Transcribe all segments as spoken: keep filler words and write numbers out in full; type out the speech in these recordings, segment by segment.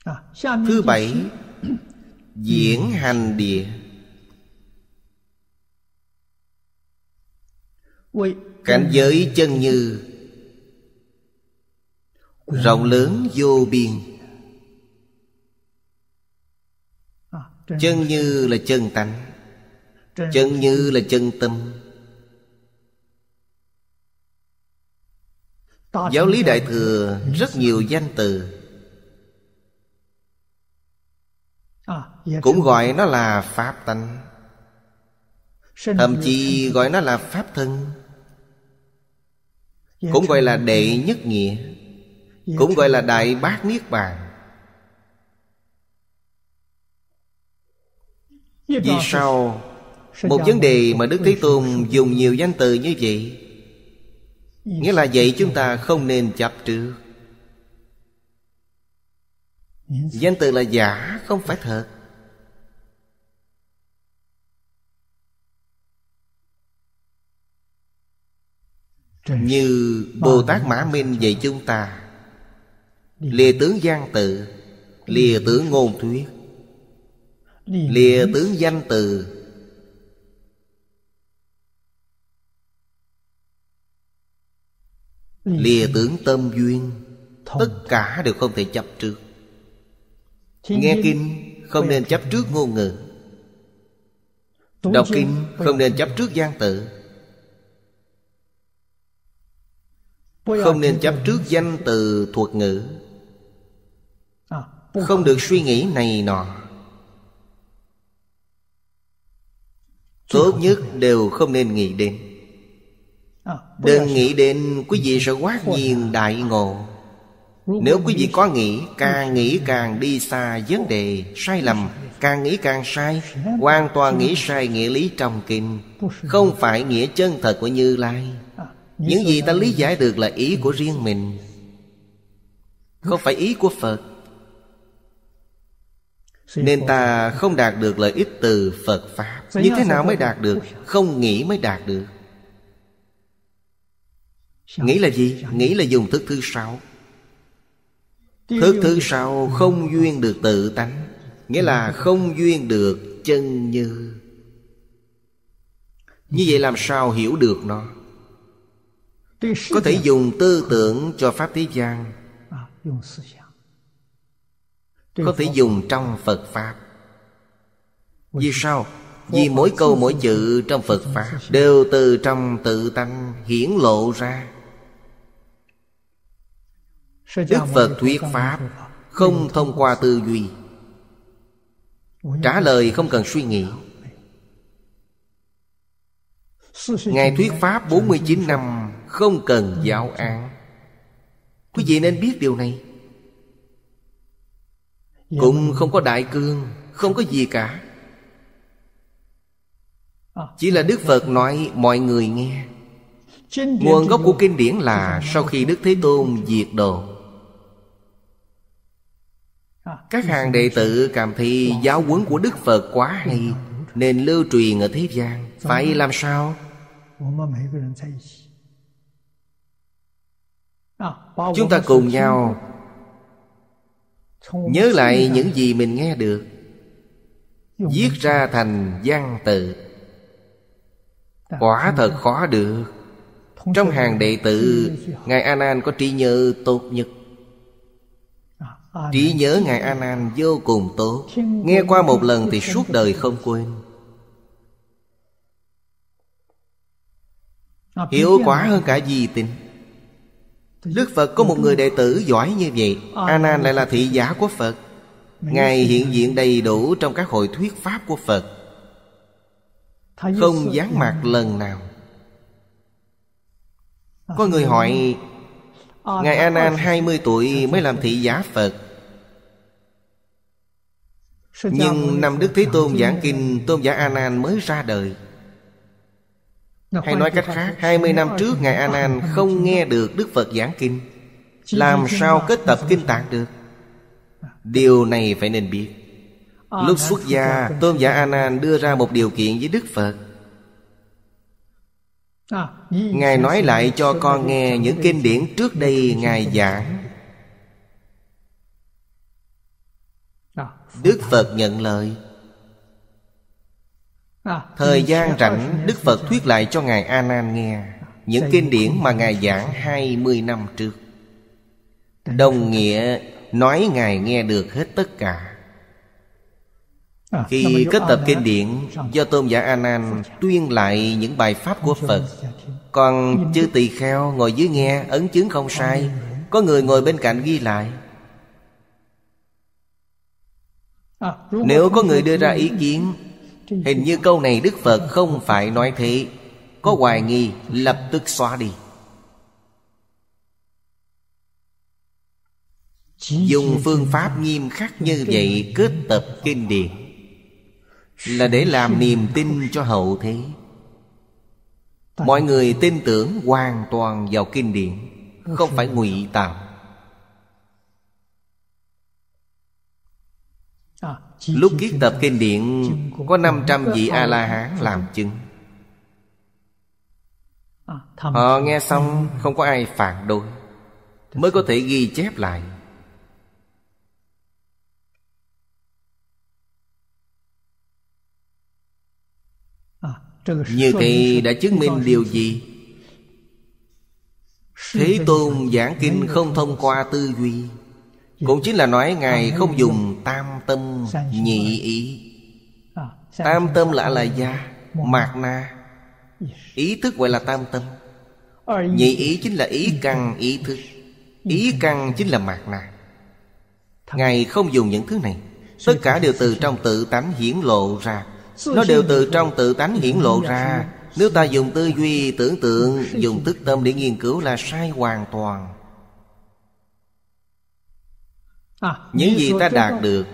Thứ bảy, diễn hành địa. Cảnh giới chân như rộng lớn vô biên. Chân như là chân tánh, chân như là chân tâm. Giáo lý Đại Thừa rất nhiều danh từ, cũng gọi nó là pháp tánh, thậm chí gọi nó là pháp thân, cũng gọi là đệ nhất nghĩa, cũng gọi là đại bát niết bàn. Vì sao một vấn đề mà Đức Thế Tôn dùng nhiều danh từ như vậy? Nghĩa là vậy chúng ta không nên chấp trước. Danh từ là giả, không phải thật. Như Bồ Tát Mã Minh dạy chúng ta: lìa tướng văn tự, lìa tướng ngôn thuyết, lìa tướng danh từ, lìa tướng tâm duyên. Tất cả đều không thể chấp trước. Nghe kinh không nên chấp trước ngôn ngữ, đọc kinh không nên chấp trước văn tự, không nên chấp trước danh từ thuật ngữ, không được suy nghĩ này nọ. Tốt nhất đều không nên nghĩ đến. Đừng nghĩ đến, quý vị sẽ hoát nhiên đại ngộ. Nếu quý vị có nghĩ, càng nghĩ càng đi xa vấn đề, sai lầm, càng nghĩ càng sai, hoàn toàn nghĩ sai nghĩa lý trong kinh, không phải nghĩa chân thật của Như Lai. Những gì ta lý giải được là ý của riêng mình, không phải ý của Phật. Nên ta không đạt được lợi ích từ Phật Pháp. Như thế nào mới đạt được? Không nghĩ mới đạt được. Nghĩ là gì? Nghĩ là dùng thức thứ sáu. Thức thứ sáu không duyên được tự tánh, nghĩa là không duyên được chân như. Như vậy làm sao hiểu được nó? Có thể dùng tư tưởng cho Pháp thế gian, có thể dùng trong Phật Pháp. Vì sao? Vì mỗi câu mỗi chữ trong Phật Pháp đều từ trong tự tánh hiển lộ ra. Đức Phật thuyết Pháp không thông qua tư duy, trả lời không cần suy nghĩ. Ngài thuyết Pháp bốn mươi chín năm không cần giáo án. Quý vị nên biết điều này. Cũng không có đại cương, không có gì cả. Chỉ là Đức Phật nói mọi người nghe. Nguồn gốc của kinh điển là sau khi Đức Thế Tôn diệt độ, các hàng đệ tử cảm thấy giáo huấn của Đức Phật quá hay, nên lưu truyền ở thế gian. Phải làm sao? Chúng ta cùng nhau nhớ lại những gì mình nghe được, viết ra thành văn tự. Quả thật khó được. Trong hàng đệ tử, Ngài A Nan có trí nhớ tốt nhất. Trí nhớ Ngài A Nan vô cùng tốt, nghe qua một lần thì suốt đời không quên. Hiệu quả hơn cả di tinh. Đức Phật có một người đệ tử giỏi như vậy. A Nan lại là thị giả của Phật. Ngài hiện diện đầy đủ trong các hội thuyết Pháp của Phật, không vắng mặt lần nào. Có người hỏi, Ngài A Nan hai mươi tuổi mới làm thị giả Phật, nhưng năm Đức Thế Tôn giảng kinh, Tôn giả A Nan mới ra đời. Hay nói cách khác, hai mươi năm trước Ngài A Nan không nghe được Đức Phật giảng kinh, làm sao kết tập kinh tạng được? Điều này phải nên biết. Lúc xuất gia, Tôn giả A Nan đưa ra một điều kiện với Đức Phật. Ngài nói lại cho con nghe những kinh điển trước đây Ngài giảng. Đức Phật nhận lời. Thời gian rảnh, Đức Phật thuyết lại cho Ngài A Nan nghe những kinh điển mà Ngài giảng hai mươi năm trước. Đồng nghĩa nói Ngài nghe được hết tất cả. Khi kết tập kinh điển, do tôn giả A Nan tuyên lại những bài pháp của Phật. Còn chư tỳ kheo ngồi dưới nghe, ấn chứng không sai. Có người ngồi bên cạnh ghi lại. Nếu có người đưa ra ý kiến, hình như câu này Đức Phật không phải nói thế, có hoài nghi, lập tức xóa đi. Dùng phương pháp nghiêm khắc như vậy kết tập kinh điển là để làm niềm tin cho hậu thế. Mọi người tin tưởng hoàn toàn vào kinh điển, không phải ngụy tạo. Lúc kiết tập kinh điển, có năm trăm vị A-la-hán làm chứng. Họ nghe xong không có ai phản đối, mới có thể ghi chép lại. Như thế đã chứng minh điều gì? Thế Tôn giảng kinh không thông qua tư duy, cũng chính là nói Ngài không dùng tam tâm nhị ý. Tam tâm là là gia, mạt na. Ý thức gọi là tam tâm. Nhị ý chính là ý căn ý thức. Ý căn chính là mạt na. Ngài không dùng những thứ này. Tất cả đều từ trong tự tánh hiển lộ ra. Nó đều từ trong tự tánh hiển lộ ra. Nếu ta dùng tư duy tưởng tượng, dùng thức tâm để nghiên cứu là sai hoàn toàn. Những gì ta đạt được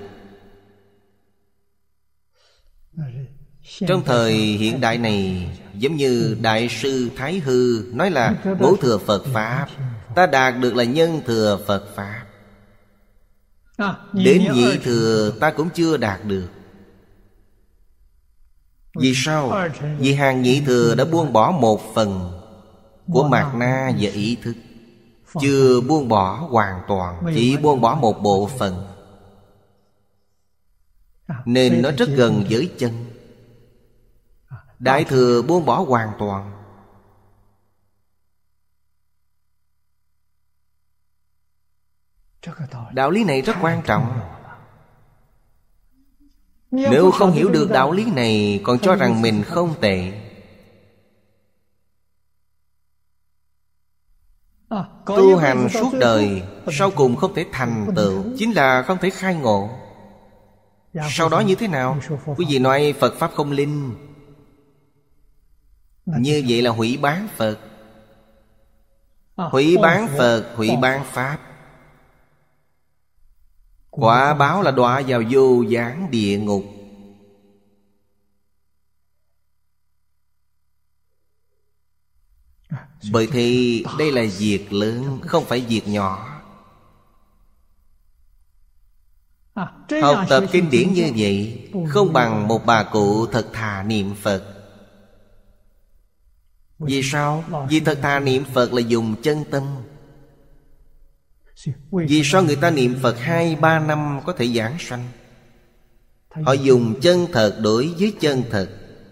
trong thời hiện đại này, giống như Đại sư Thái Hư nói là ngũ thừa Phật Pháp, ta đạt được là nhân thừa Phật Pháp. Đến nhị thừa ta cũng chưa đạt được. Vì sao? Vì hàng nhị thừa đã buông bỏ một phần của mạt na và ý thức, chưa buông bỏ hoàn toàn, chỉ buông bỏ một bộ phận, nên nó rất gần với chân. Đại thừa buông bỏ hoàn toàn. Đạo lý này rất quan trọng. Nếu không hiểu được đạo lý này, còn cho rằng mình không tệ, tu hành suốt đời, sau cùng không thể thành tựu, chính là không thể khai ngộ. Sau đó như thế nào? Quý vị nói Phật Pháp không linh, như vậy là hủy bán Phật. Hủy bán Phật, hủy bán Pháp, quả báo là đọa vào vô gián địa ngục. Bởi thì đây là việc lớn, không phải việc nhỏ. Học tập kinh điển như vậy không bằng một bà cụ thật thà niệm Phật. Vì sao? Vì thật thà niệm Phật là dùng chân tâm. Vì sao người ta niệm Phật hai ba năm có thể giảng sanh? Họ dùng chân thật đối với chân thật.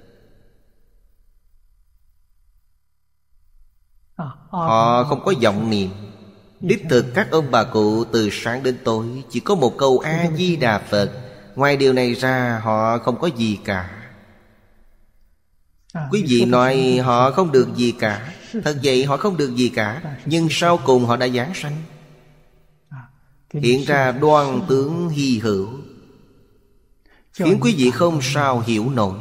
Họ không có vọng niệm. Đích thực các ông bà cụ từ sáng đến tối chỉ có một câu A-di-đà Phật. Ngoài điều này ra họ không có gì cả. Quý vị nói họ không được gì cả. Thật vậy họ không được gì cả. Nhưng sau cùng họ đã giảng sanh. Hiện ra đoan tướng hy hữu, khiến quý vị không sao hiểu nổi.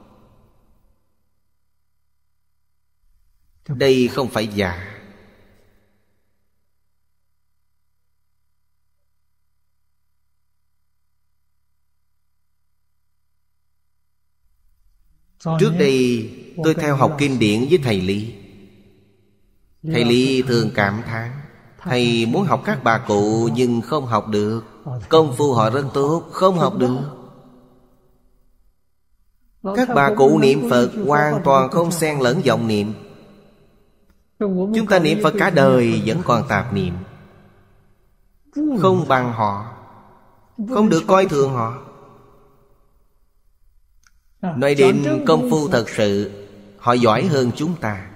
Đây không phải giả. Trước đây tôi theo học kinh điển với thầy Lý. Thầy Lý thường cảm thán, thầy muốn học các bà cụ nhưng không học được. Công phu họ rất tốt, không học được. Các bà cụ niệm Phật hoàn toàn không xen lẫn vọng niệm. Chúng ta niệm Phật cả đời vẫn còn tạp niệm, không bằng họ. Không được coi thường họ. Nói đến công phu thật sự, họ giỏi hơn chúng ta.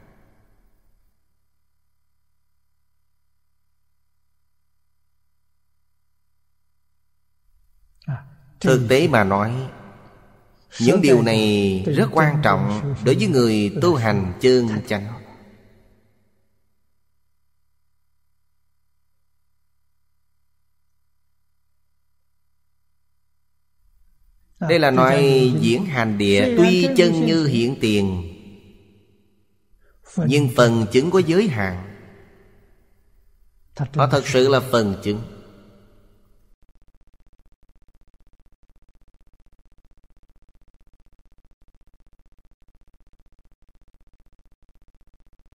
Thực tế mà nói, những điều này rất quan trọng đối với người tu hành chân chánh. Đây là nói diễn hành địa tuy chân như hiện tiền, nhưng phần chứng có giới hạn. Họ thật sự là phần chứng.